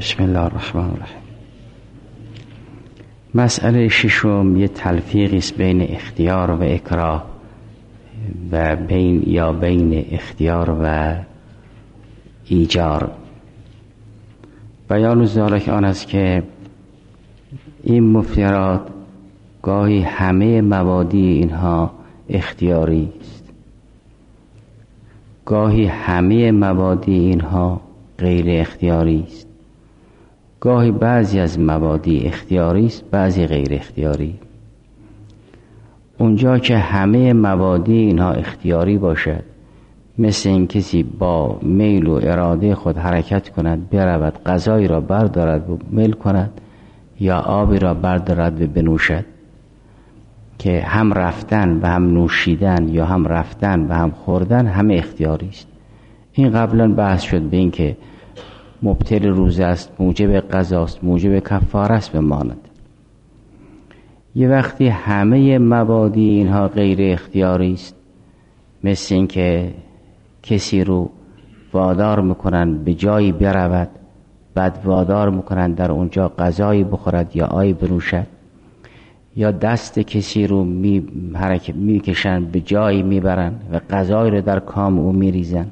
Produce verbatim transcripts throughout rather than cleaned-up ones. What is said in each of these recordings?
بسم الله الرحمن الرحیم. مسئله ششم یه تلفیقی است بین اختیار و اکراه و بین یا بین اختیار و ایجار. بیان ذالک آن است که این مفطرات گاهی همه مبادی اینها اختیاری است، گاهی همه مبادی اینها غیر اختیاری است، گاهی بعضی از مبادی اختیاری است بعضی غیر اختیاری. اونجا که همه مبادی اینها اختیاری باشد، مثل این کسی با میل و اراده خود حرکت کند، برود غذایی را بردارد و میل کند یا آبی را بردارد و بنوشد، که هم رفتن و هم نوشیدن یا هم رفتن و هم خوردن همه اختیاری است. این قبلا بحث شد به این که مبطل روزه است، موجب قضا است، موجب کفاره است بماند. یه وقتی همه مبادی اینها غیر اختیاری است، مثل این که کسی رو وادار میکنن به جایی برود، بعد وادار میکنن در اونجا غذایی بخورد یا آبی بنوشد، یا دست کسی رو می حرکت میکشن به جایی میبرن و غذایی رو در کام او میریزن.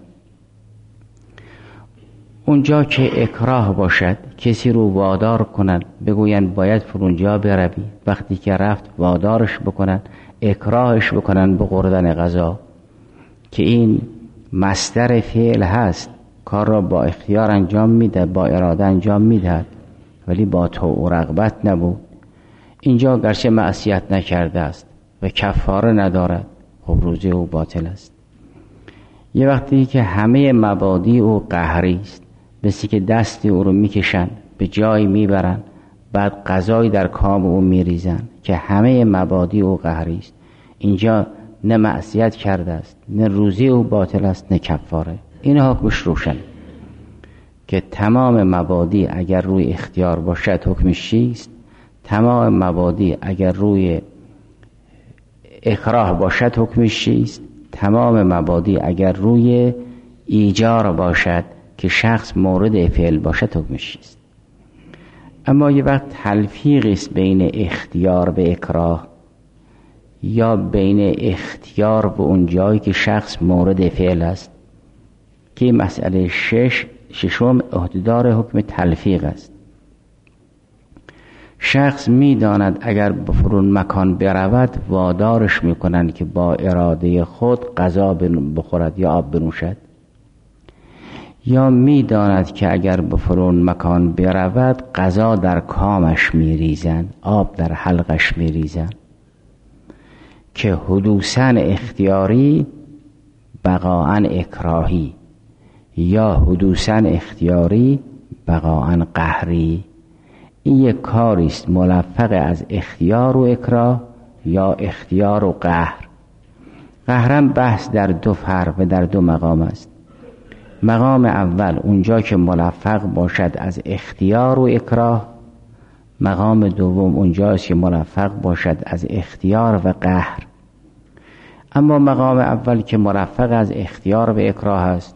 اونجا که اکراه باشد، کسی رو وادار کنن بگوین باید فرونجا بروی، وقتی که رفت وادارش بکنن، اکراهش بکنن به خوردن غذا، که این مصدر فعل هست، کار را با اختیار انجام میده، با اراده انجام میدهد، ولی با طوع و رغبت نبود. اینجا گرچه معصیت نکرده است و کفاره ندارد، خب روزه او باطل است. یه وقتی که همه مبادی او قهری است، مثل که دستی او رو میکشن به جایی میبرن، بعد غذایی در کام او میریزن، که همه مبادی او قهری است، اینجا نه معصیت کرده است، نه روزه او باطل است، نه کفاره. این حکمش روشن که تمام مبادی اگر روی اختیار باشد حکمش چیست، تمام مبادی اگر روی اکراه باشد حکمش چیست، تمام مبادی اگر روی ایجار باشد که شخص مورد فعل باشد حکمش چیست. اما یه وقت تلفیقی است بین اختیار و اکراه، یا بین اختیار و اون جایی که شخص مورد فعل است، که مسئله شش ششم عهده‌دار حکم تلفیق است. شخص میداند اگر به فرون مکان برود وادارش میکنند که با اراده خود غذا بخورد یا آب بنوشد، یا میداند که اگر به فرون مکان برود غذا در کامش میریزند، آب در حلقش میریزند، که حدوثاً اختیاری بقاعاً اکراهی، یا حدوثاً اختیاری بقاعاً قهری. این یک کاری است ملفق از اختیار و اکراه یا اختیار و قهر. قهرم بحث در دو فرق و در دو مقام است. مقام اول اونجا که ملفق باشد از اختیار و اکراه، مقام دوم اونجاست که ملفق باشد از اختیار و قهر. اما مقام اول که ملفق از اختیار و اکراه است،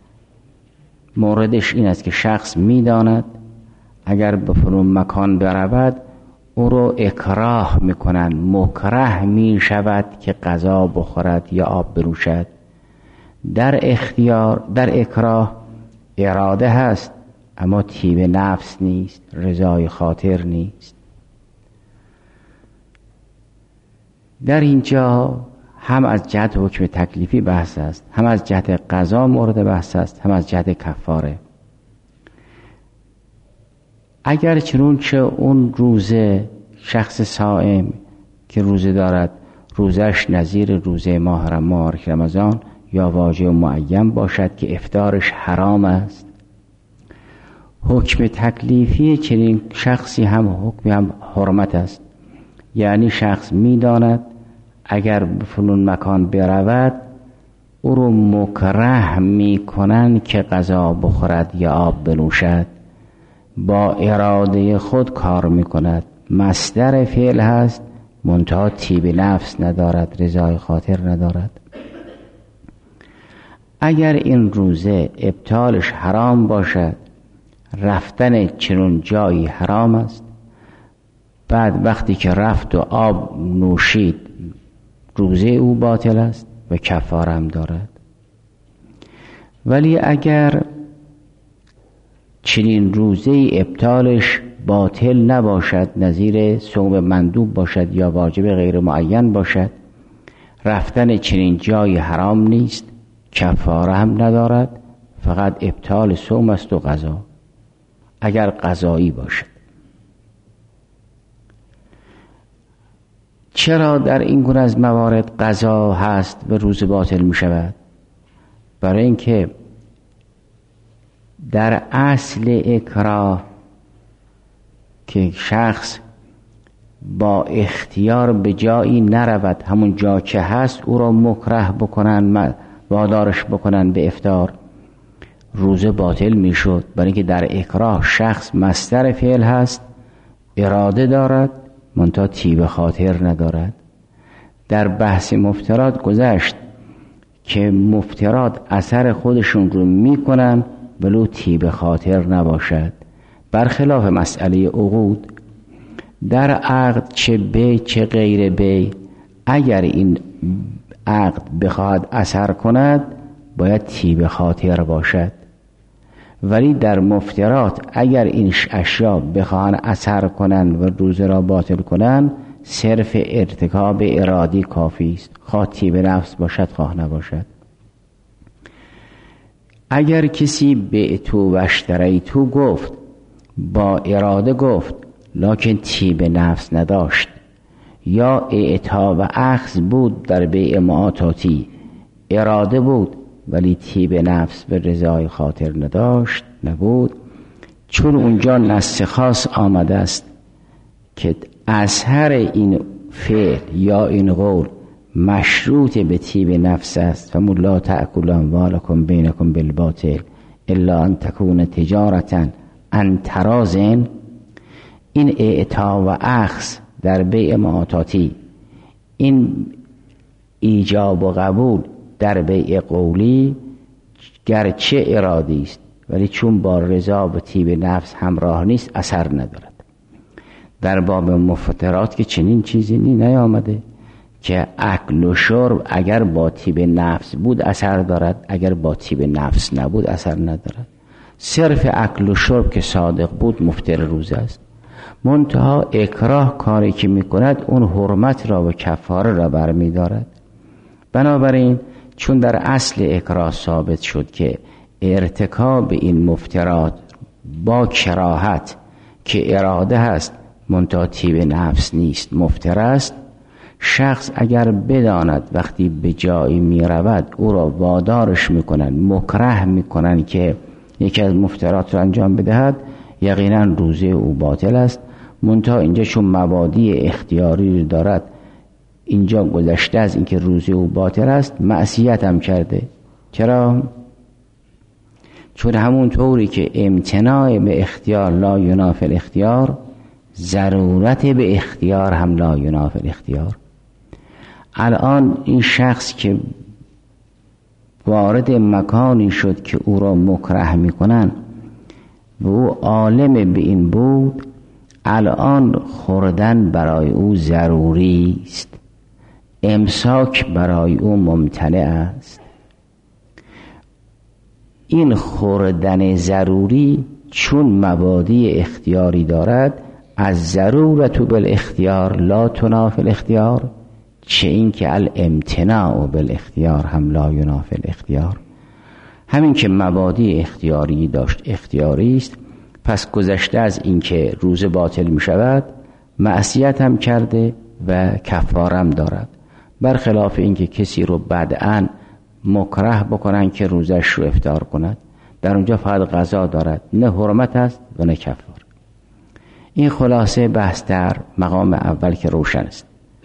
موردش این است که شخص میداند اگر به فرون مکان برود او رو اکراه میکنن، مکره میشود که غذا بخورد یا آب بنوشد. در اختیار در اکراه اراده هست اما طیب نفس نیست، رضای خاطر نیست. در اینجا هم از جهت حکم تکلیفی بحث است، هم از جهت قضا مورد بحث است، هم از جهت کفاره. اگر چنانچه اون روزه شخص صائم که روزه دارد روزش نظیر روزه ماه رمضان یا واجب و معین باشد که افطارش حرام است، حکم تکلیفی چنین شخصی هم حکم هم حرمت است. یعنی شخص میداند اگر به فلان مکان برود او رو مکره میکنن که غذا بخورد یا آب بنوشد، با اراده خود کار میکند، مصدر فعل هست منتها طیب نفس ندارد، رضای خاطر ندارد. اگر این روزه ابطالش حرام باشد رفتن چنون جایی حرام است. بعد وقتی که رفت و آب نوشید روزه او باطل است و کفاره هم دارد. ولی اگر چنین روزه ابطالش باطل نباشد، نظیر صوم مندوب باشد یا واجب غیر معین باشد، رفتن چنین جایی حرام نیست، کفاره هم ندارد، فقط ابطال صوم است و قضا اگر قضایی باشد. چرا در این گونه از موارد قضا هست و روزه باطل می شود؟ برای اینکه در اصل اکراه که شخص با اختیار به جایی نرود، همون جا که هست او را مکره بکنن، وادارش بکنن به افطار، روزه باطل می شد. برای اینکه در اکراه شخص مصدر فعل هست، اراده دارد منتها طیب خاطر ندارد. در بحث مفترات گذشت که مفترات اثر خودشون رو میکنن ولو طیب خاطر نباشد، برخلاف مسئله عقود. در عقد چه بی چه غیر بی، اگر این عقد بخواهد اثر کند باید طیب خاطر باشد. ولی در مفترات اگر این اشیا بخواهند اثر کنند و روزه را باطل کنند، صرف ارتکاب ارادی کافی است، خواه طیب نفس باشد خواه نباشد. اگر کسی به تو و اشتری تو گفت، با اراده گفت لکن طیب نفس نداشت، یا اعطا و اخذ بود در بیع معاطاتی، اراده بود ولی طیب نفس و رضای خاطر نداشت نبود، چون اونجا نص خاص آمده است که اثر این فعل یا این قول مشروط به طیب نفس است، و لا تأکلوا اموالکم بینکم بالباطل الا ان تکون تجارتا عن تراض. این اعطا و اخذ در بیع معاطاتی، این ایجاب و قبول در بیع قولی گرچه ارادی است ولی چون با رضا و طیب نفس همراه نیست اثر ندارد. در باب مفترات که چنین چیزی نی نیامده که اکل و شرب اگر با طیب نفس بود اثر دارد، اگر با طیب نفس نبود اثر ندارد. صرف اکل و شرب که صادق بود مفطر روزه است. منتها اکراه کاری که میکند اون حرمت را و کفاره را برمی دارد. بنابراین چون در اصل اکراه ثابت شد که ارتکاب این مفترات با کراهت که اراده هست منتها طیب نفس نیست مفتر است، شخص اگر بداند وقتی به جایی می رود او را وادارش میکنن، مکره میکنن که یکی از مفترات را انجام بدهد، یقینا روزه او باطل است. منتها اینجا چون مبادی اختیاری دارد، اینجا گذشته از اینکه روزه او باطل است معصیت هم کرده. چرا؟ چون همون طوری که امتناع به اختیار لا ینافی الاختیار، ضرورت به اختیار هم لا ینافی الاختیار. الان این شخص که وارد مکانی شد که او را مکره میکنن و او عالم به این بود، الان خوردن برای او ضروری است، امساک برای او ممتنع است. این خوردن ضروری چون مبادی اختیاری دارد، از ضرورت بالاختیار لا تنافی الاختیار، چه این که الامتناع بالاختیار هم لا ینافی الاختیار. همین که مبادی اختیاری داشت اختیاری است، پس گذشته از این که روزه باطل می شود معصیت هم کرده و کفاره هم دارد. برخلاف این که کسی رو بدعاً مکره بکنن که روزش رو افطار کند، در اونجا فقط قضا دارد، نه حرمت است و نه کفاره. این خلاصه بحث در مقام اول که روشن است.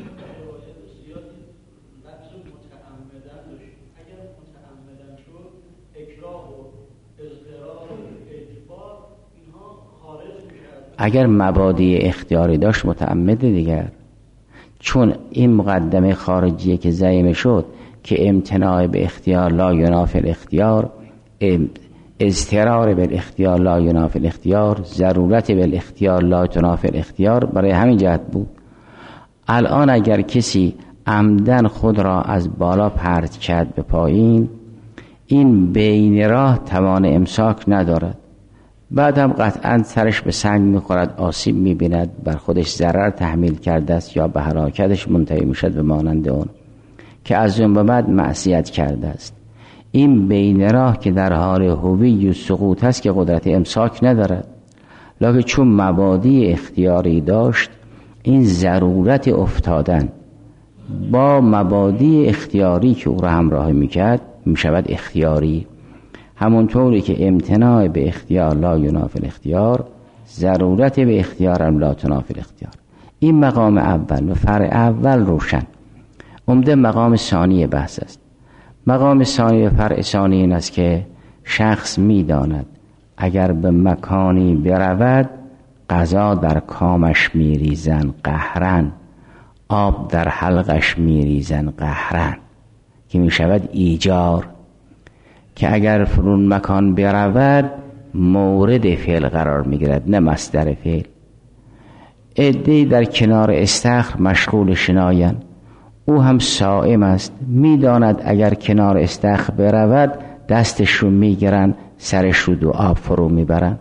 اگر مبادی اختیاری داشت متعمد دیگر، چون این مقدمه خارجیه که زعیم شد که امتناع به اختیار لا ینافی الاختیار، اضطرار بالاختیار لا ینافی الاختیار، ضرورت بالاختیار لا تنافی الاختیار، برای همین جهت بود. الان اگر کسی عمدن خود را از بالا پرت کرد به پایین، این بین راه توان امساک ندارد، بعد هم قطعا سرش به سنگ میخورد، آسیب میبیند، بر خودش ضرر تحمیل کرده است یا به هلاکتش منتهی میشد به مانند اون که از اون به بعد معصیت کرده است. این بین راه که در حال هوی و سقوط است که قدرت امساک ندارد، لکن چون مبادی اختیاری داشت، این ضرورت افتادن با مبادی اختیاری که او را همراه میکرد میشود اختیاری. همونطوری که امتناع به اختیار لا ینافی الاختیار، ضرورت به اختیار هم لا تنافی الاختیار. این مقام اول و فرع اول روشن. عمده مقام ثانی بحث است. مقام ثانی و فرع ثانی این است که شخص میداند اگر به مکانی برود قضا در کامش میریزن قهرن، آب در حلقش میریزن قهرن، که میشود ایجار، که اگر فرون مکان برود مورد فعل قرار میگیرد نه مصدر فعل. عده‌ای در کنار استخر مشغول شناین، او هم صائم است، میداند اگر کنار استخر برود دستش رو میگیرن، سرش رو دو آب فرو میبرن،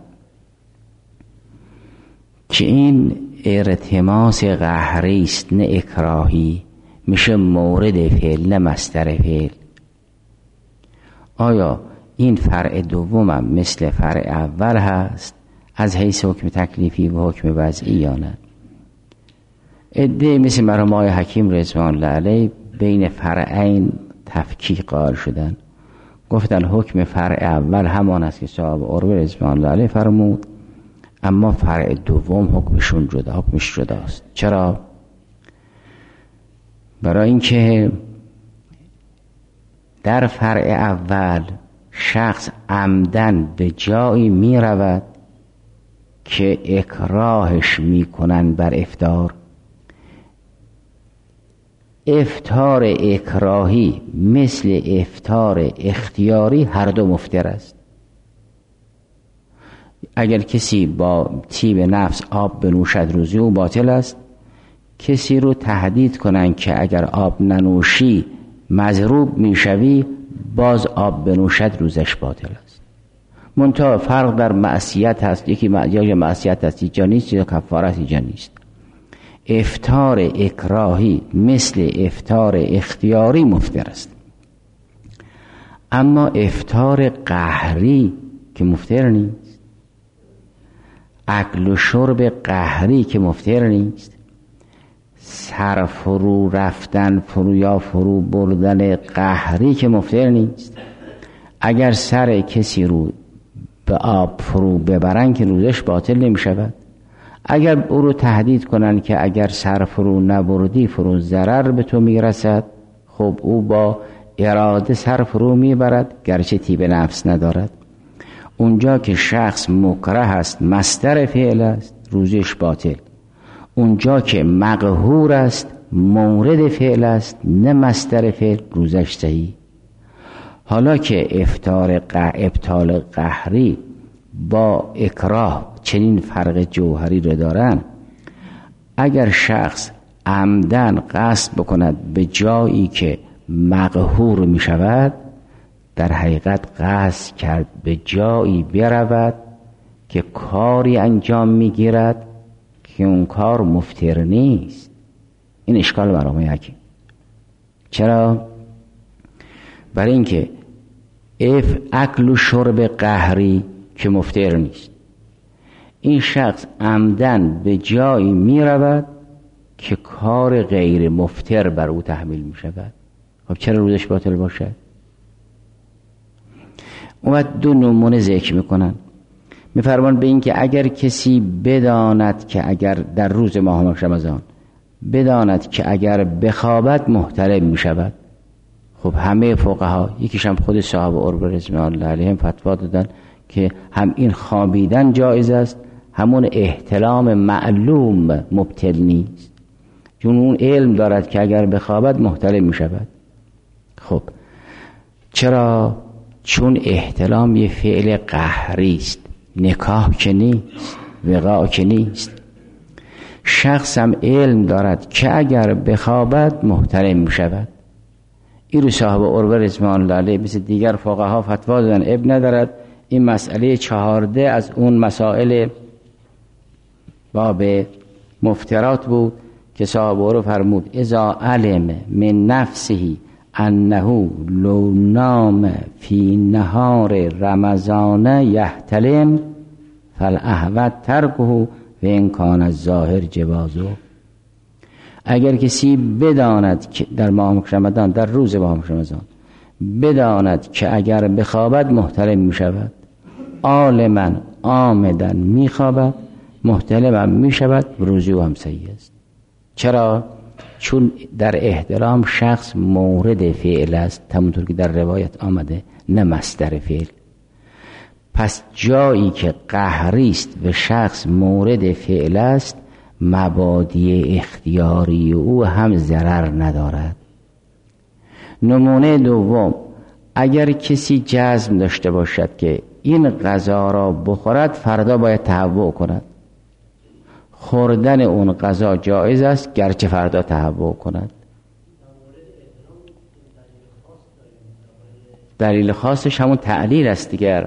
که این ارتماس قهری است نه اکراهی، میشه مورد فعل نه مصدر فعل. آیا این فرع دومم مثل فرع اول هست از حیث حکم تکلیفی و حکم وضعی یا نه؟ عده مثل مرحوم حکیم رضوان الله علیه بین فرعین تفکیک قائل شدن، گفتن حکم فرع اول همان است که صاحب عروه رضوان الله علیه فرمود، اما فرع دوم حکمشون جدا، حکمش جداست. چرا؟ برای اینکه در فرع اول شخص عمدن به جایی می رود که اکراهش می کنن بر افطار. افطار اکراهی مثل افطار اختیاری هر دو مفطر است. اگر کسی با طیب نفس آب بنوشد روزی او باطل است. کسی رو تهدید کنن که اگر آب ننوشی مضروب میشوی، باز آب بنوشد روزش باطل است. منتها فرق در معصیت هست، یکی یا معصیت هست اینجا نیست یا کفارت اینجا نیست. افطار اکراهی مثل افطار اختیاری مفطر است، اما افطار قهری که مفطر نیست، اکل و شرب قهری که مفطر نیست، سر فرو رفتن فرو یا فرو بردن قهری که مفطر نیست. اگر سر کسی رو به آب فرو ببرن که روزش باطل نمی شود. اگر او رو تهدید کنن که اگر سر فرو نبردی فرو ضرر به تو می رسد، خب او با اراده سر فرو می برد گرچه طیب نفس ندارد. اونجا که شخص مکره است، مصدر فعل است، روزش باطل. اونجا که مقهور است، مورد فعل است نه مصدر فعل، روزش صحیح. حالا که افطار ابطال قهری با اکراه چنین فرق جوهری رو دارن، اگر شخص عمدن قصد بکند به جایی که مقهور می شود، در حقیقت قصد کرد به جایی برود که کاری انجام می گیرد که اون کار مفطر نیست. این اشکال مرحوم حکیم. چرا؟ برای اینکه اف اکل و شرب قهری که مفطر نیست، این شخص عمدن به جایی می رود که کار غیر مفطر بر او تحمیل می شود. خب چرا روزش باطل باشد؟ اومد دو نمونه ذکر میکنن. میفرمان به این که اگر کسی بداند که اگر در روز ماه رمضان بداند که اگر بخوابد محترم می شود. خب همه فقها، یکیش هم خود صاحب عروه رضوان الله علیهم فتوا دادن که هم این خوابیدن جایز است، همون احتلام معلوم مبتل نیست، چون اون علم دارد که اگر بخوابد محترم می شود. خب چرا؟ چون احتلام یه فعل قهری است، نکاح که نیست، وقاع که نیست. شخص هم علم دارد که اگر بخوابد محتلم می شود. این رو صاحب عروه رضوان الله علیه مثل دیگر فقها فتوا دادن، ابن ندارد. این مسئله چهارده از اون مسائل باب مفترات بود که صاحب عروه فرمود اذا علم من نفسه انه لو نام فی نهار رمضان یحتلم فالاحوط ترکه و این کان الظاهر جوازه. اگر کسی بداند که در ماه رمضان، در روز ماه رمضان بداند که اگر بخوابد محتلم می شود، عالما عامدا می خوابد، محتلم هم می شود، روزی هم صحیح است. چرا؟ چون در احترام شخص مورد فعل است، همونطور که در روایت آمده، نه مصدر فعل. پس جایی که قهری است و شخص مورد فعل است، مبادی اختیاری او هم ضرر ندارد. نمونه دوم، اگر کسی جزم داشته باشد که این غذا را بخورد فردا باید تهوع کند، خوردن اون غذا جایز است گرچه فردا تهوع کند. دلیل خاصش همون تعلیل است دیگر.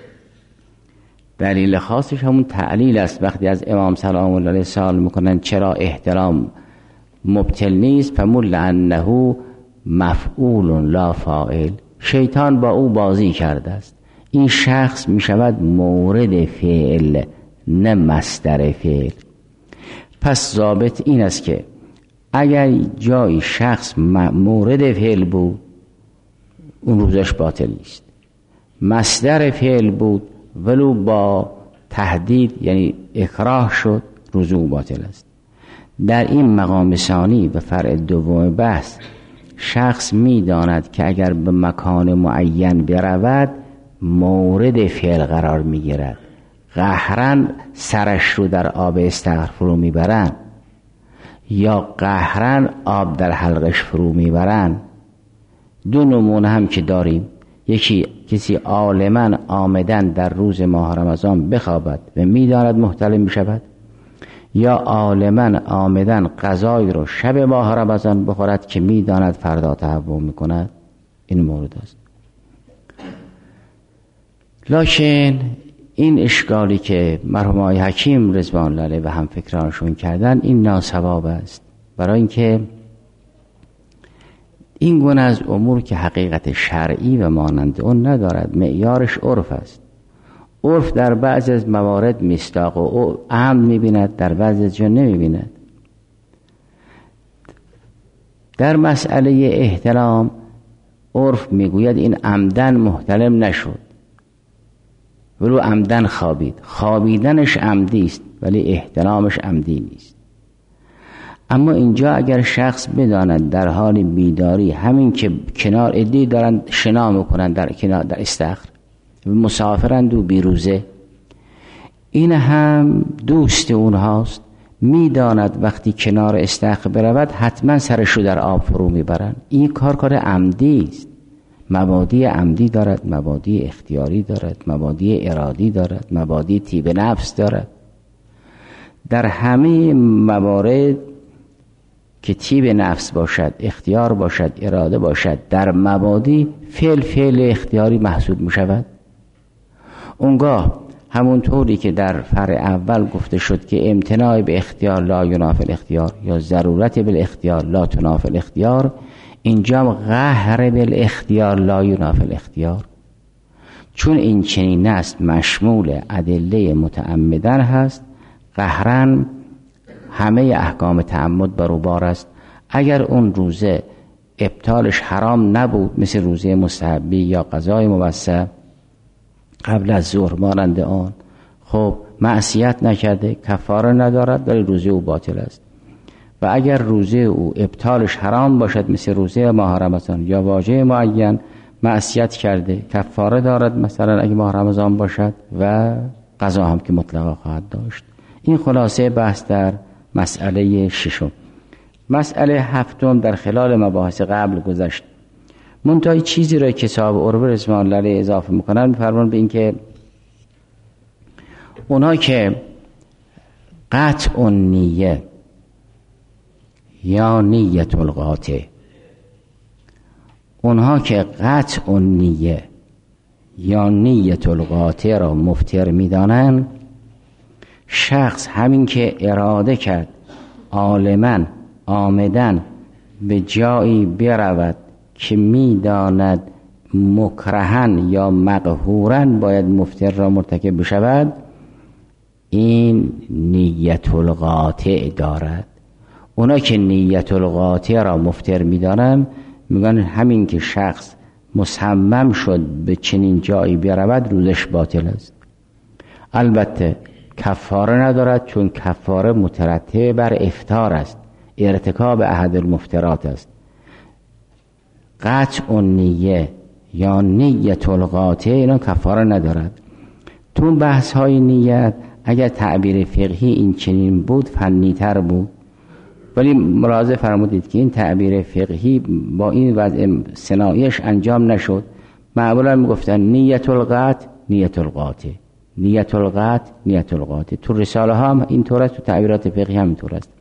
دلیل خاصش همون تعلیل است. وقتی از امام سلام الله علیه سوال میکنن چرا احترام مبتل نیست، فمول لانه مفعول لا فاعل، شیطان با او بازی کرده است. این شخص میشود مورد فعل نه مصدر فعل. پس ضابط این است که اگر جای شخص مورد فعل بود اون روزش باطل نیست، مصدر فعل بود ولو با تهدید یعنی اکراه شد، روزه باطل است. در این مقام ثانی و فرع دوم بحث شخص می‌داند که اگر به مکان معین برود مورد فعل قرار می‌گیرد، قهرن سرش رو در آب استخر فرو میبرن یا قهرن آب در حلقش فرو میبرن. دو نمونه هم که داریم، یکی کسی عالماً آمدن در روز ماه رمضان بخوابد و میداند محتلم میشود، یا عالماً آمدن غذای رو شب ماه رمضان بخورد که میداند فردا تهوع میکند. این مورد است. لکن این اشکالی که مرحوم آقای حکیم رضوان الله علیه و هم فکرانشون کردن این ناصواب است، برای اینکه این گونه از امور که حقیقت شرعی و مانند اون ندارد، معیارش عرف است. عرف در بعض از موارد مصداق و عمد میبیند، در بعض از جا نمیبیند. در مسئله احتلام عرف میگوید این عمدن محتلم نشد ولو عمدن خوابید، خوابیدنش عمدی است ولی احتلامش عمدی نیست. اما اینجا اگر شخص بداند در حال بیداری همین که کنار ادی دارند شنا میکنند در کنار در استخر، مسافرند و بیروزه، این هم دوست اونهاست، میداند وقتی کنار استخر برود حتما سرش رو در آب فرو میبرند. این کار کار عمدی است. مبادی عمدی دارد، مبادی اختیاری دارد، مبادی ارادی دارد، مبادی طیب نفس دارد. در همه موارد که طیب نفس باشد، اختیار باشد، اراده باشد، در مبادی فعل فعل اختیاری محسوب می شود. اونگاه همون طوری که در فرع اول گفته شد که امتناع به اختیار لا ینافی الاختیار یا ضرورت بالاختیار لا تنافی الاختیار، اینجا قهر بالاختیار لا ینافی الاختیار. چون این چنین است مشمول ادله متعمدن هست، قهرن همه احکام تعمد بر او بار است. اگر اون روزه ابطالش حرام نبود، مثل روزه مستحبی یا قضای موسع قبل از ظهر مانند آن، خب معصیت نکرده، کفاره ندارد ولی روزه او باطل است. و اگر روزه او ابطالش حرام باشد مثل روزه ماه رمضان یا واژه معین، معصیت کرده، کفاره دارد مثلا اگه ماه رمضان باشد و قضا هم که مطلقا خواهد داشت. این خلاصه بحث در مسئله ششم. مسئله هفتم در خلال مباحث قبل گذشت. منتهای چیزی را که صاحب عروه رضوان الله علیه اضافه میکنن، میفرمان به این که اونا که قطع النیه یا نیت القاطع، اونها که قطع النیه یا نیت القاطع را مفتر میدانند، شخص همین که اراده کرد عالماً آمدن به جایی برود که میداند مکرهن یا مقهورن باید مفتر را مرتکب بشود، این نیت القاطع دارد. اونا که نیت القاطع را مفتر میدانن میگن همین که شخص مصمم شد به چنین جایی برود روزش باطل است. البته کفاره ندارد، چون کفاره مترتب بر افطار است، ارتکاب احد المفترات است. قطع النیه یا نیت القاطع اینا کفاره ندارد. تو بحث های نیت اگر تعبیر فقهی این چنین بود فنی تر بود، ولی ملاحظه فرمودید که این تعبیر فقهی با این وضع صناعیش انجام نشد. معمولا میگفتن نیت القطع نیت القاطع، نیت القطع نیت القاطع. تو رساله ها هم اینطور است، تو تعبیرات فقهی هم اینطور است.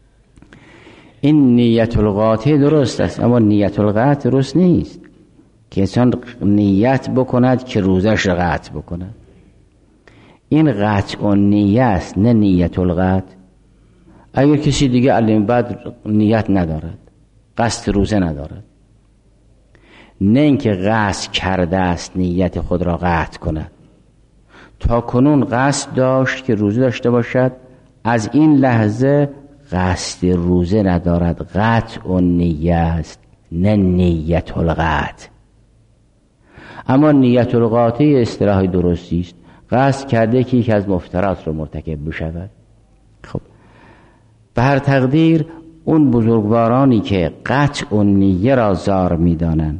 این نیت القاطع درست است، اما نیت القطع درست نیست که انسان نیت بکند که روزش قطع بکند. این قطع النیه است، نه نیت القطع. اگر کسی دیگه علم بعد نیت ندارد، قصد روزه ندارد، نه اینکه قصد کرده است نیت خود را قطع کند، تا کنون قصد داشت که روزه داشته باشد، از این لحظه قصد روزه ندارد، قطع النیه است نه نیت القطع. اما نیت القاطع اصطلاح درستی است، قصد کرده که یکی از مفترات را مرتکب بشود. خب به هر تقدیر اون بزرگوارانی که قطع النیه را زار می‌دانند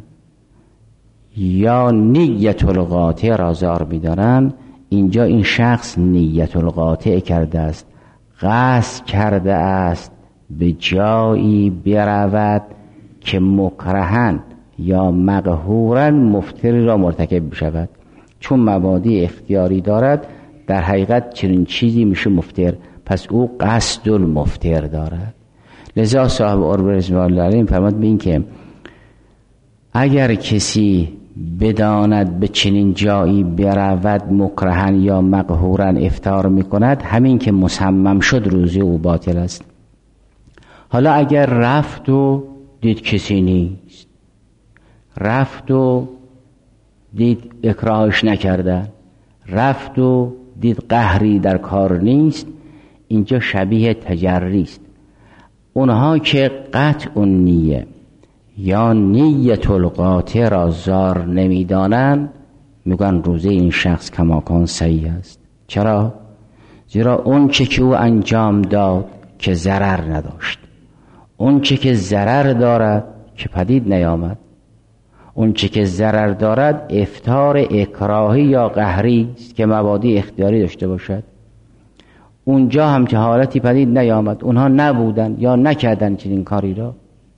یا نیت القاطع را زار می‌دانند، اینجا این شخص نیت القاطع کرده است، قصد کرده است به جایی برود که مکرهن یا مقهورن مفتری را مرتکب بشود. چون مبادی اختیاری دارد، در حقیقت چنین چیزی میشه مفتر، پس او قصد المفتر دارد. لذا صاحب عروه رضوان الله علیه فرمود به این که اگر کسی بداند به چنین جایی برود مکرهن یا مقهورن افطار میکند، همین که مصمم شد روزه او باطل است. حالا اگر رفت و دید کسی نیست، رفت و دید اکراهش نکردن، رفت و دید قهری در کار نیست، اینجا شبیه تجری است. اونها که قطع النیه یا نیت القاطع را زار نمیدانند میگن روزه این شخص کماکان صحیح است. چرا؟ زیرا اون چه که او انجام داد که ضرر نداشت، اون چه که ضرر دارد که پدید نیامد، اون چه که ضرر دارد افطار اکراهی یا قهری است که مبادی اختیاری داشته باشد. اونجا هم که حالتی پدید نیامد، اونها نبودن یا نکردن چنین کاری را.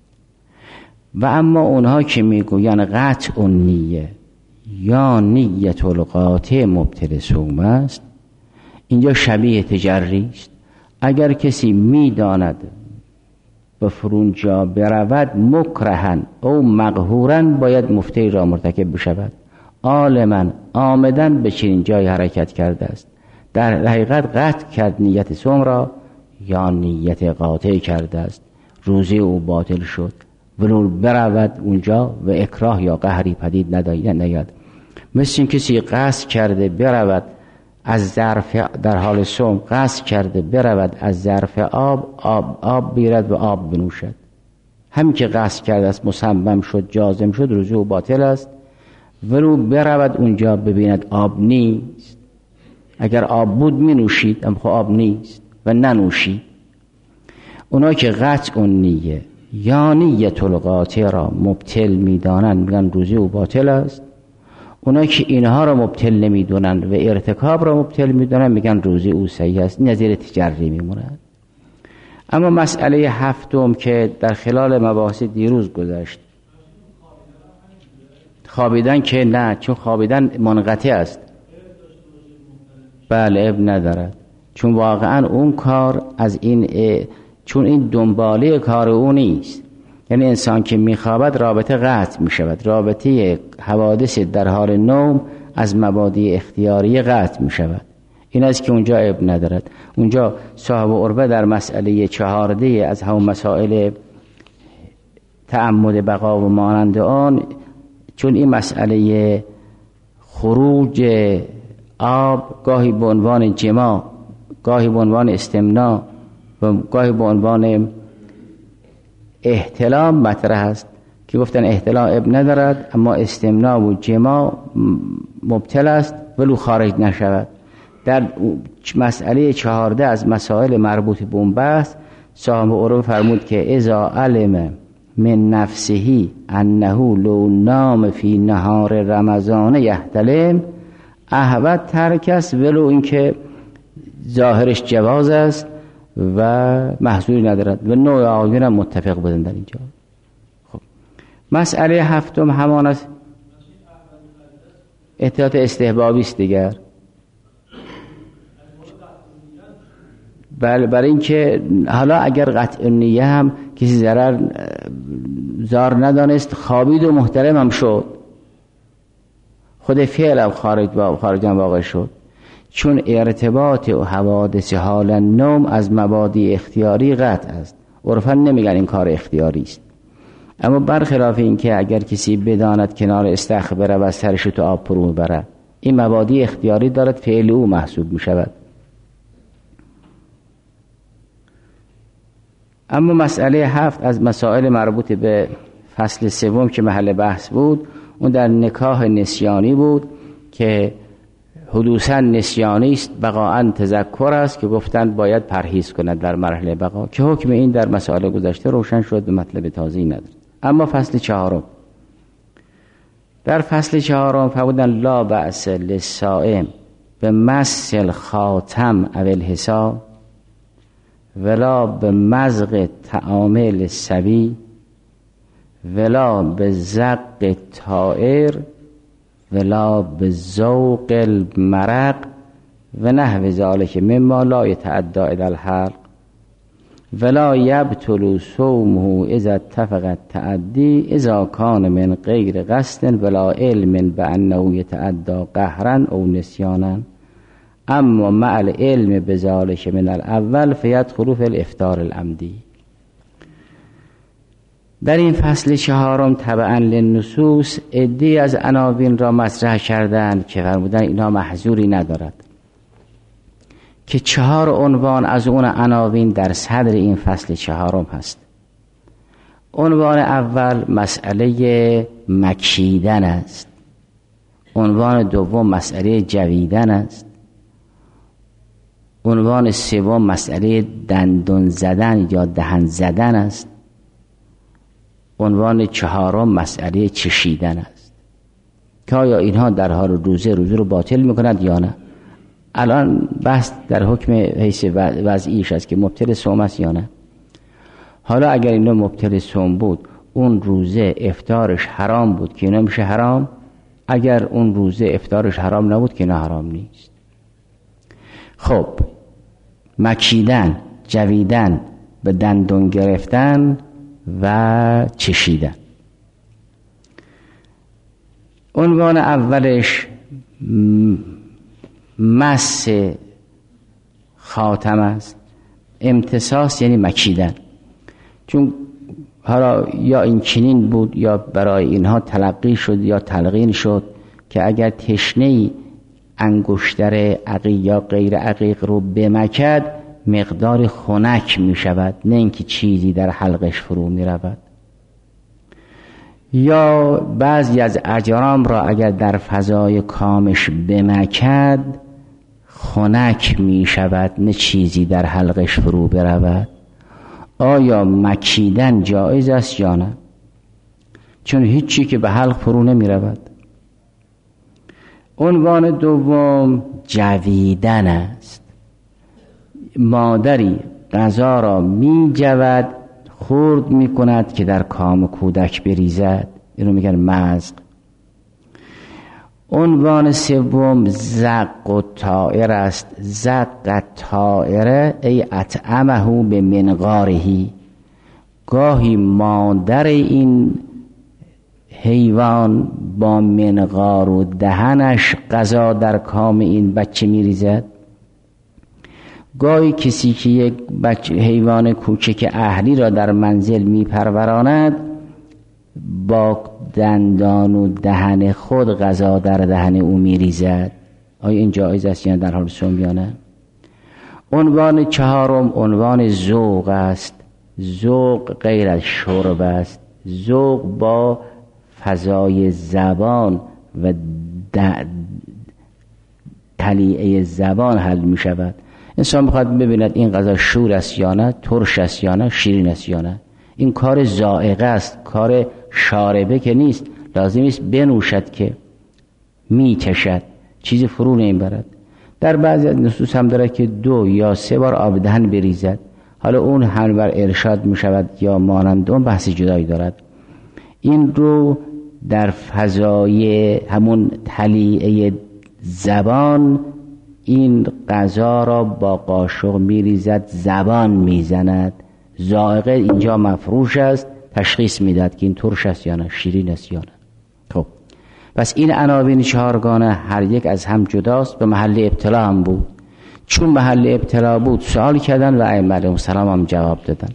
و اما اونها که میگوین قطع النیه یا نیت القاطع مبطل صوم است، اینجا شبیه تجری است. اگر کسی میداند به فرونجا برود مکرهن او مقهورن باید مفتری را مرتکب بشود، عالماً آمدن به چنین جای حرکت کرده است، در حقیقت قطع کرد نیت صوم را یا نیت قاطع کرده است، روزه او باطل شد، ولو برود اونجا و اکراه یا قهری پدید نیاد. مثل این کسی قصد کرده برود از ظرف، در حال صوم قصد کرده برود از ظرف آب آب آب بیرد و آب بنوشد، همین که قصد کرده است مصمم شد جازم شد روزه او باطل است. ولو برود اونجا ببیند آب نیست، اگر آب بود می نوشید، اما خب آب نیست و ننوشید. اونا که قطع النیه یا نیت القاطع را مبطل می دانند میگن روزه او باطل است. اونا که اینها را مبطل نمی دونند و ارتکاب را مبطل می دونند میگن روزه او صحیح است. نظیر تجری می مونند. اما مسئله هفتم که در خلال مباحث دیروز گذشت، خوابیدن که نه، چون خوابیدن منقطع است. بله اب ندارد، چون واقعا اون کار از این اه... چون این دنباله کار او نیست. یعنی انسان که میخوابد رابطه قطع میشود، رابطه حوادث در حال نوم از مبادی اختیاری قطع میشود. این است که اونجا اب ندارد. اونجا صاحب عربه در مسئله چهارده از همون مسائل تعمد بقا و مانند آن، چون این مسئله خروج آب گاهی به عنوان جماع، گاهی به عنوان استمناء و گاهی به عنوان احتلام مطرح است که گفتن احتلام اب ندارد، اما استمناء و جماع مبتل است ولو خارج نشود. در مسئله چهارده از مسائل مربوط به اون بحث صاحب عرب فرمود که اذا علم من نفسه انه لو نام فی نهار رمضان یحتلم احوت ترک است، ولو اینکه ظاهرش جواز است و محظوری ندارد و نوع آقایون هم متفق بودن در اینجا. خب مسئله هفتم همان است احتیاط استحبابی است دیگر. بله، برای اینکه حالا اگر قطع نیه هم کسی ضرر زار ندانست، خوابید و محترم هم شد، خود فعل هم خارج با خارجا واقع شد، چون ارتباط و حوادث حال نوم از مبادی اختیاری قطع است. عرفاً نمیگن این کار اختیاری است، اما برخلاف این که اگر کسی بداند کنار استخر بره و سرش تو آب پرو بره، این مبادی اختیاری دارد، فعل او محسوب می شود. اما مسئله هفت از مسائل مربوط به فصل سوم که محل بحث بود، اون در نکاح نسیانی بود که حدوثاً نسیانی است، بقاءً تذکر است که گفتند باید پرهیز کند در مرحله بقا، که حکم این در مسائل گذشته روشن شد، به مطلب تازه‌ای ندارد. اما فصل چهارم، در فصل چهارم فرمودند لا بأس للصائم به مس الخاتم او الحصا ولا به مزق طعام للصبی ولا به زق طائر ولا به ذوق المرق و نحو ذلک مما لا یتعدی الی الحلق ولا یبطل صومه اذا اتفق التعدی اذا کان من غیر قصد ولا علم بانه یتعدی قهرا او نسیانا، اما مع العلم بذلک من الاول فیدخل فی الافطار العمدی. در این فصل چهارم تبعا للنصوص عده‌ای از عناوین را مطرح کردند که فرمودن اینا محظوری ندارد، که چهار عنوان از اون عناوین در صدر این فصل چهارم هست. عنوان اول مسئله مکیدن است، عنوان دوم مسئله جویدن است، عنوان سوم مسئله دندون زدن یا دهن زدن است، عنوان چهارم مسئله چشیدن است که آیا اینها در حال روزه روزه رو باطل میکند یا نه. الان بحث در حکم حیث وضعیش است که مبطل صوم است یا نه. حالا اگر اینا مبطل صوم بود، اون روزه افطارش حرام بود که اینا میشه حرام، اگر اون روزه افطارش حرام نبود که اینا حرام نیست. خب مکیدن، جویدن، به دندون گرفتن و چشیدن. عنوان اولش مس خاتم است، امتصاص یعنی مکیدن، چون حالا یا این چنین بود یا برای اینها تلقی شد یا تلقین شد که اگر تشنه‌ای انگشتر عقیق یا غیر عقیق رو بمکد مقدار خنک می شود، نه اینکه چیزی در حلقش فرو می رود. یا بعضی از اجرام را اگر در فضای کامش بمکد خنک می شود، نه چیزی در حلقش فرو برود. آیا مکیدن جایز است یا نه؟ چون هیچی که به حلق فرو نمی رود. عنوان دوم جویدن است، مادری غذا را می جود، خورد می کند که در کام کودک بریزد، اینو میگن مزق. عنوان سوم زق و طائر است. زق طائره ای اطعمه به منقارهی، گاهی مادر این حیوان با منقار و دهنش غذا در کام این بچه میریزد. گاهی کسی که یک بچه حیوان کوچک اهلی را در منزل میپروراند با دندان و دهن خود غذا در دهن او میریزد. آیا این جایز است یا در حال صوم یا نه؟ عنوان چهارم عنوان ذوق است. ذوق غیر از شرب است. ذوق با فضای زبان و تلیعه زبان حل می شود. انسان میخواد ببیند این غذا شور است یا نه، ترش است یا نه، شیرین است یا نه. این کار ذائقه است، کار شاربه که نیست. لازم است بنوشد که میچشد، چیز فرو نمیبرد. در بعضی از نصوص هم داره که دو یا سه بار آب دهن بریزد. حالا اون هم بر ارشاد می شود یا مانند اون بحث جدایی دارد. این رو در فضای همون تلیعه زبان این غذا را با قاشق میریزد، زبان میزند. ذائقه اینجا مفروش است، تشخیص میداد که این ترش است یا نه، شیرین است یا نه. خب پس این عناوین چهارگانه هر یک از هم جداست، به محل ابتلا هم بود. چون محل ابتلا بود سوال کردن و ائمه علیهم السلام هم جواب دادن.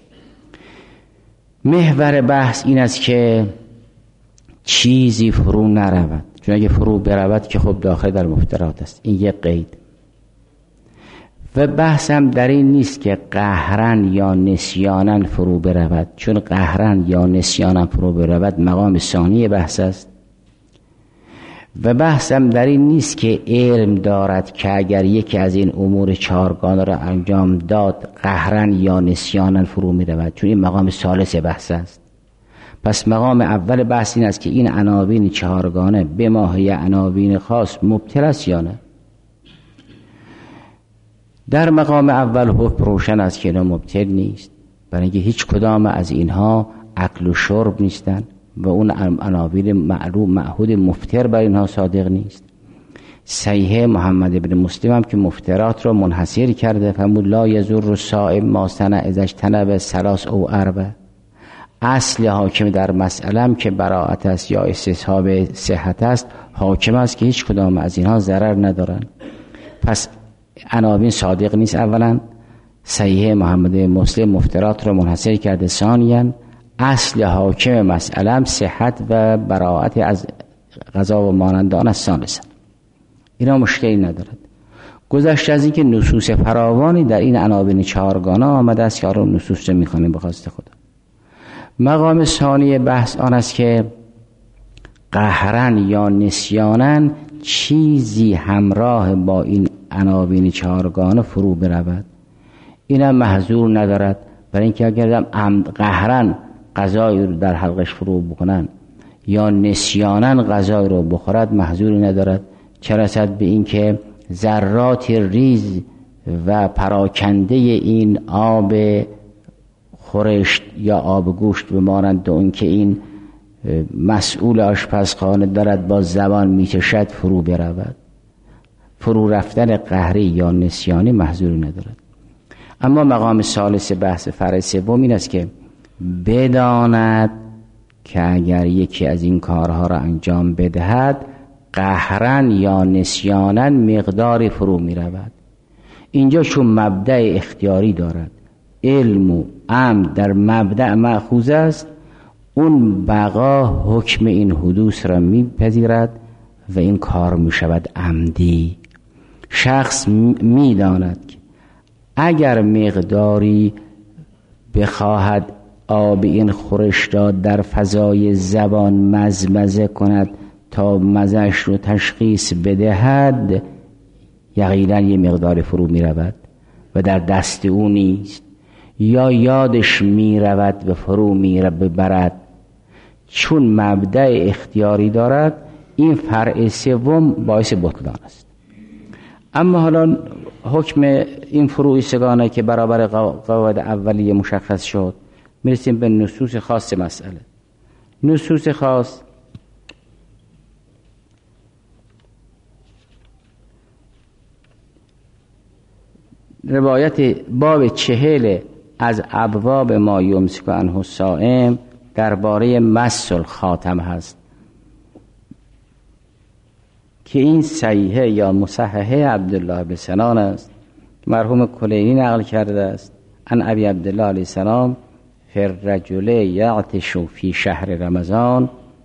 محور بحث این است که چیزی فرو نرود، چون اگه فرو برود که خب داخل در مفترات است. این یک قید. و بحث هم در این نیست که قهرن یا نسیانن فرو برود، چون قهرن یا نسیانن فرو برود مقام ثانی بحث است. و بحث هم در این نیست که علم دارد که اگر یکی از این امور چهارگانه را انجام داد قهرن یا نسیانن فرو می رود، چون این مقام ثالث بحث است. پس مقام اول بحث این است که این عناوین چهارگانه به ماهی عناوین خاص مبتل است یا نه. در مقام اول حکم روشن است که اینا مبتل نیست، برای اینکه هیچ کدام از اینها اکل و شرب نیستند و اون عناوین معلوم معهود مفتر بر اینها صادق نیست. صحیح محمد ابن مسلم هم که مفترات را منحصر کرده فرمود لا یضر الصائم ما صنع اذا اجتنب ثلاث او اربع. اصل حاکم در مسئله هم که براءت است یا استصحاب صحت است، حاکم است که هیچ کدام از اینها ضرر ندارند. پس عناوین صادق نیست. اولا صحیح محمد مسلم مفترات را منحصر کرده. ثانیاً اصل حاکم مسئله هم صحت و براءت از غذا و مانند آن است. ثالثاً اینا مشکلی ندارد. گذشته از این که نصوص فراوانی در این عناوین چهارگانه آمده است که آن نصوص را می‌خوانیم به خواست خدا. مقام ثانی بحث آن است که قهرن یا نسیانن چیزی همراه با این عناوین چهارگانه فرو برود. اینم محظور ندارد، برای اینکه اگر قهرن غذای رو در حلقش فرو بکنن یا نسیانن غذای رو بخورد محظوری ندارد. چه رسد به این که ذرات ریز و پراکنده این آب خورشت یا آب گوشت به مانند اون که این مسئول آشپزخانه دارد با زبان میچشد فرو برود. فرو رفتن قهری یا نسیانی محظوری ندارد. اما مقام ثالث بحث فرع سوم این است که بداند که اگر یکی از این کارها را انجام بدهد قهرن یا نسیانن مقداری فرو می رود. اینجا چون مبدأ اختیاری دارد، علم و عمد در مبدأ مأخوذ است، اون بقا حکم این حدوث را می پذیرد و این کار می شود عمدی. شخص می داند که اگر مقداری بخواهد آب این خورشت را در فضای زبان مزمزه کند تا مزهش رو تشخیص بدهد، یقینا یه مقدار فرو می رود و در دست او نیست، یا یادش می رود و فرو می برد. چون مبدأ اختیاری دارد این فرع سوم باعث بطلان است. اما حالا حکم این فروع سگانه که برابر قواعد اولیه مشخص شد، میرسیم به نصوص خاص مسئله. نصوص خاص روایت باب چهل از ابواب ما یمسک عنه الصائم درباره مس الخاتم هست که این صحیحه یا مصححه عبدالله بن سنان است، مرحوم کلینی نقل کرده است عن ابی عبدالله علیه السلام فی الرجل یعطش فی شهر رمضان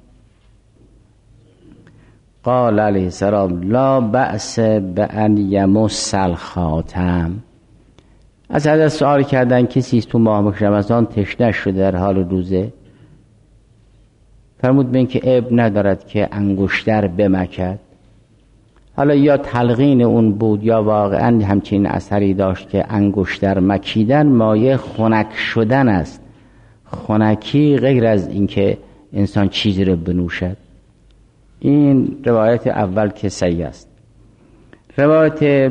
قال علیه السلام لا بأس بأن یمس الخاتم. از حضرت سوال کردن کسی است تو ماه رمضان تشنه شده در حال روزه، فرمود به این که عیب ندارد که انگشتر بمکد. حالا یا تلقین اون بود یا واقعا همچین اثری داشت که انگشتر مکیدن مایه خنک شدن است، خنکی غیر از اینکه انسان چیزی رو بنوشد. این روایت اول که صحیح است. روایت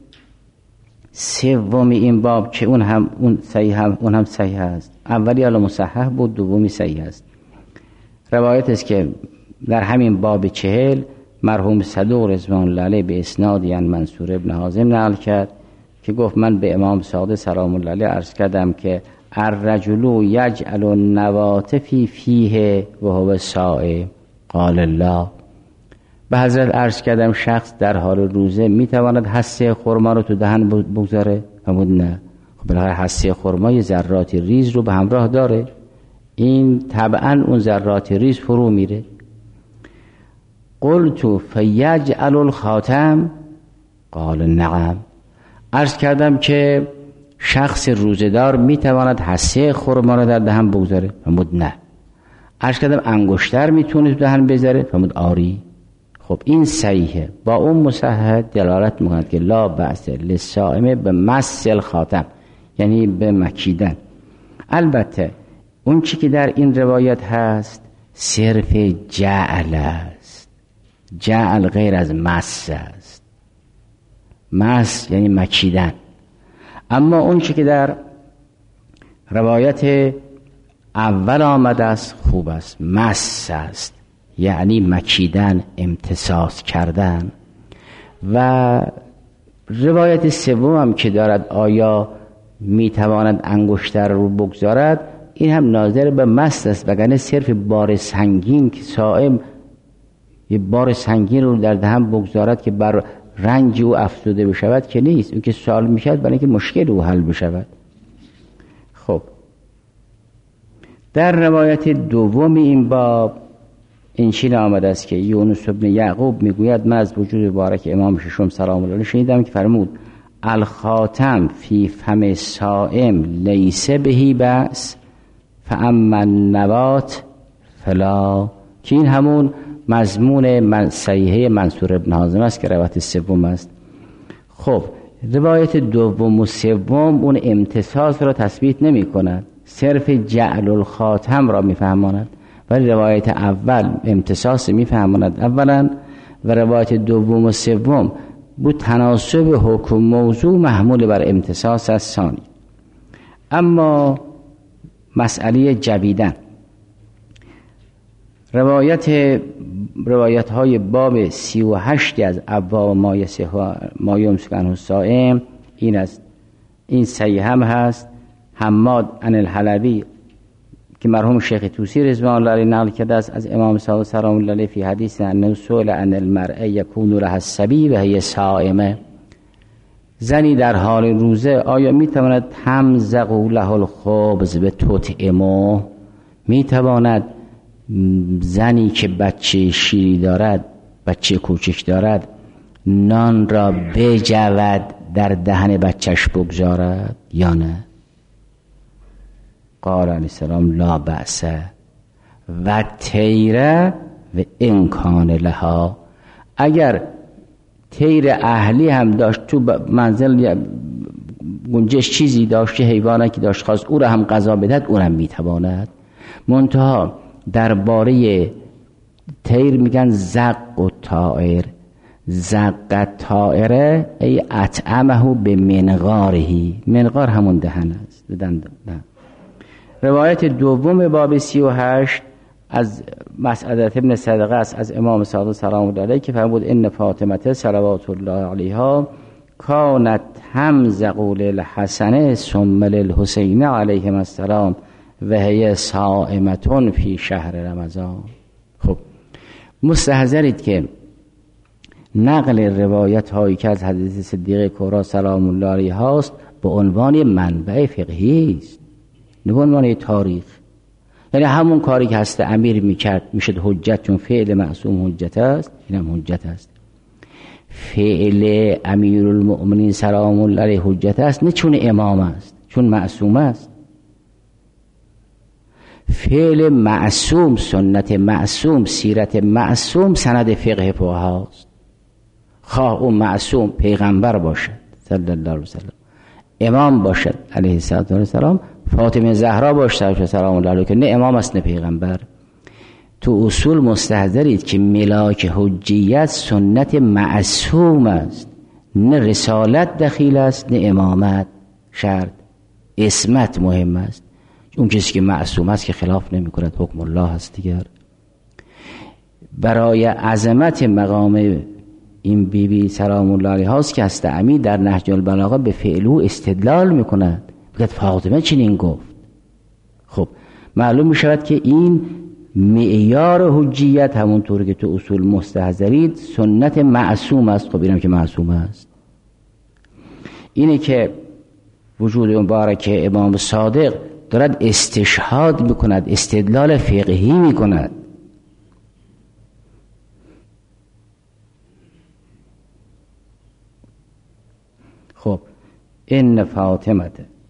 سوم این باب که اون هم اون صحیح هم اون هم صحیح است، اولی حالا مصحح بود، دومی صحیح است. روایت است که در همین باب چهل مرحوم صدوق رضوان الله علیه به اسنادی عن منصور ابن حازم نقل کرد که گفت من به امام صادق سلام الله علیه عرض کردم که الرجل یجعل النوات فی فیه و هو صائم قال الله. به حضرت عرض کردم شخص در حال روزه میتواند حصه خرما رو تو دهن بگذاره؟ فرمود نه. خب بالاخره حصه خرما یه ذرات ریز رو به همراه داره، این طبعا اون ذرات ریز فرو میره. قلت فیجعل الخاتم قال نعم. عرض کردم که شخص روزدار میتواند حصه خرما رو در دهن بگذاره؟ فرمود نه. عرض کردم انگشتر میتونه تو دهن بذاره؟ فرمود آری. خب این صحیحه. با اون مصحح دلالت میکند که لا بأس للصائم به مس الخاتم، یعنی به مکیدن. البته اون چی که در این روایت هست صرف جعل است، جعل غیر از مس است، مس یعنی مکیدن. اما اون چی که در روایت اول آمده است خوب است، مس است، یعنی مکیدن، امتصاص کردن. و روایت سوم هم که دارد آیا میتواند انگشتر رو بگذارد، این هم ناظر به مس است، وگرنه صرف بار سنگین که صائم یه بار سنگین رو در دهن بگذارد که بر رنج او افزوده بشود که نیست، اون که سوال میشد برای اینکه مشکل او حل بشود. خب در روایت دوم این باب این چنین آمده است که یونس بن یعقوب میگوید من از وجود مبارک امام ششم سلام الله علیه شنیدم که فرمود الخاتم فی فم الصائم لیس بهی بأس فاما النوات فلا، که این همون مضمون من صحیحه منصور ابن حازم است که روایت سوم است. خب روایت دوم و سوم اون امتصاص را تثبیت نمی کند، صرف جعل الخاتم را می فهماند، ولی روایت اول امتصاص می فهماند اولا، و روایت دوم و سوم بود تناسب حکم موضوع محمول بر امتصاص از ثانی. اما مسئله جویدن، روایت روایت های باب سی و هشت از ابواب ما یمسک عنه الصائم این است، این صحیح هم هست. حماد عن الحلبی که مرحوم شیخ طوسی رضوان الله علیه نقل کرده است از امام صادق سلام الله علیه فی حدیث انه سئل عن المرء یکون لها الصبی و هی صائمه، زنی در حال روزه آیا میتواند تمزق له الخبز به تطعمه، میتواند زنی که بچه شیری دارد، بچه کوچک دارد، نان را بجود در دهن بچهش بگذارد یا نه؟ قال علیه السلام لا بأس و تیره و امکان لها، اگر تیر اهلی هم داشت تو منزل گنجش چیزی داشت، حیوانی که داشت خواست او را هم غذا بدهد، او را هم میتواند. منتها درباره تیر میگن زق و طائر، زق طائره ای اطعمه به منقارهی، منقار همون دهن است، دهن. روایت دوم باب سی و هشت از مسعدة ابن صدقه است از امام صادق سلام الله علیه که فرمود ان فاطمه صلوات الله علیها کانت همزق للحسن ثم للحسین علیهم السلام و هی صائمة فی شهر رمضان. خب مستحضرید که نقل روایت هایی که از حضرت صدیقه کبری سلام الله علیها هاست به عنوان منبع فقهی است، نه به عنوان تاریخ. یعنی همون کاری که هست امیر میکرد میشد حجت، چون فعل معصوم حجت است، اینم حجت است. فعل امیرالمؤمنین سلام الله علیه حجت است، نه چون امام است، چون معصوم است. فعل معصوم، سنت معصوم، سیرت معصوم سند فقه فقهاست. خواه اون معصوم پیغمبر باشد صلی الله علیه وسلم، امام باشد علیه السلام، فاطمه زهرا باشد سلام الله علیها، که نه امام است نه پیغمبر. تو اصول مستحضرید که ملاک حجیت سنت معصوم است، نه رسالت دخیل است نه امامت شرط. اسمت مهم است، اون کسی که معصوم است که خلاف نمی کند، حکم الله است دیگر. برای عظمت مقام این بی بی سلام الله علیها است که هستعمی در نهج البلاغه به فعلو استدلال می کند، بگید فاطمه چنین گفت. خب معلوم می شود که این معیار حجیت همونطور که تو اصول مستحضرید سنت معصوم است. خب اینم که معصوم است، اینه که وجود مبارک امام صادق دارد استشهاد میکند، استدلال فقهی میکند. خب ان فاطمه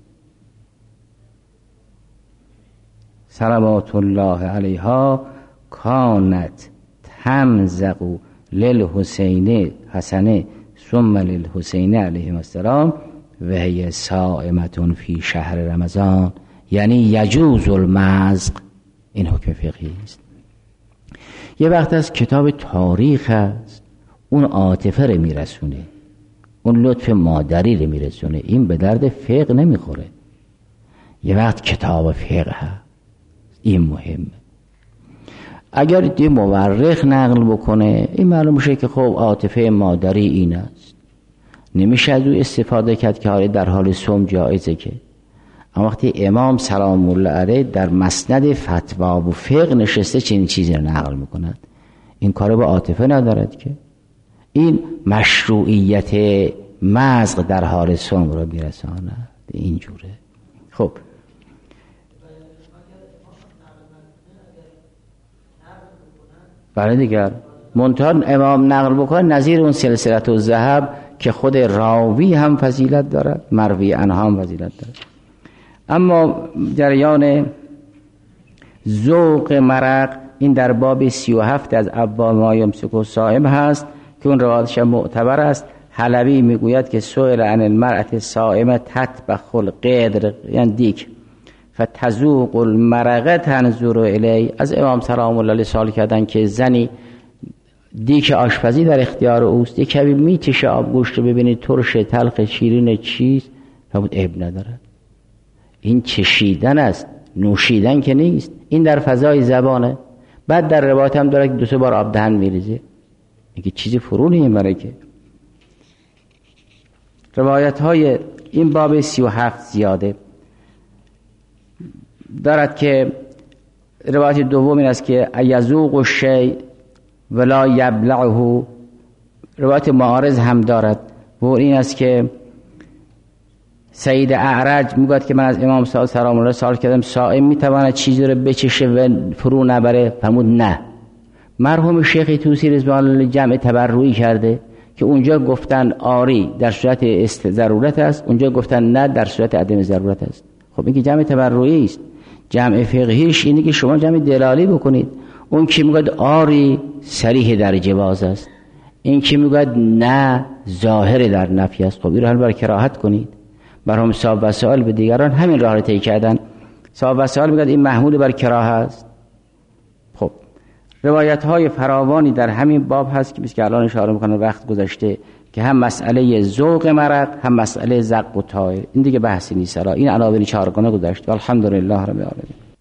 صلوات الله علیها کانت تمزق للحسین حسن ثم للحسین علیهم السلام و هی صائمة فی شهر رمضان، یعنی یجوز المزق. این حکم فقهی است. یه وقت از کتاب تاریخ است، اون عاطفه رو میرسونه، اون لطف مادری رو میرسونه، این به درد فقه نمیخوره. یه وقت کتاب فقه هست، این مهمه. اگر دی مورخ نقل بکنه این معلوم میشه که خب عاطفه مادری این است، نمیشه از او استفاده کرد که حالی در حال صوم جایزه. که اما وقتی امام سلام الله علیه در مسند فتوا و فقه نشسته چنین چیزی رو نقل میکند، این کار با عاطفه ندارد که. این مشروعیت مزق در حال صوم رو میرساند، اینجوره. خب برای دیگر منتها امام نقل بکنه نظیر اون سلسلت الذهب که خود راوی هم فضیلت دارد، مروی عنها هم فضیلت دارد. اما جریان ذوق مرق این در باب سی و هفت از ابواب ما یمسک الصائم هست که اون روایتش معتبر است. حلبی میگوید که سئل عن المرأة الصائمة تطبخ القدر، یعنی دیک، فتذوق المرقه تنظر الی. از امام سلام الله علیه سوال کردن که زنی دیک آشپزی در اختیار اوست، یک کمی میتشه آب گوشت رو ببینید ترش، تلخ، شیرین، چیز، فرمود عیب ندارد. این چشیدن است، نوشیدن که نیست. این در فضای زبانه. بعد در روایت هم داره که دو سه بار آب دهن میریزه، میگه چیزی فرو نمیبره. که روایت های این باب سی و هفت زیاده دارد. که روایت دوم این است که یذوق الشیء ولا یبلعه. روایت معارض هم دارد و این است که سید اعرج میگوید که من از امام صادق سلام الله سوال کردم صائم میتواند چیزی رو بچشه و فرو نبره؟ فرمود نه. مرحوم شیخ طوسی رضوان الله جمع تبرعی کرده که اونجا گفتن آری در صورت است ضرورت است، اونجا گفتن نه در صورت عدم ضرورت است. خب این که جمع تبرعی است. جمع فقهیش اینه که شما جمع دلالی بکنید. اون که میگه آری صریح در جواز است، این که میگه نه ظاهر در نفی است. خب این رو حل بر کراهت کنید. برام صاحب وسائل به دیگران همین راه رو طی کردن. صاحب وسائل میگه این محمول بر کراهه است. خب روایت های فراوانی در همین باب هست که که الان اشاره میکنه وقت گذشته، که هم مسئله ذوق مرق هم مسئله زق و طایر. این دیگه بحثی نیست. این عناوین چهارگانه گذشت. الحمدلله رب العالمین.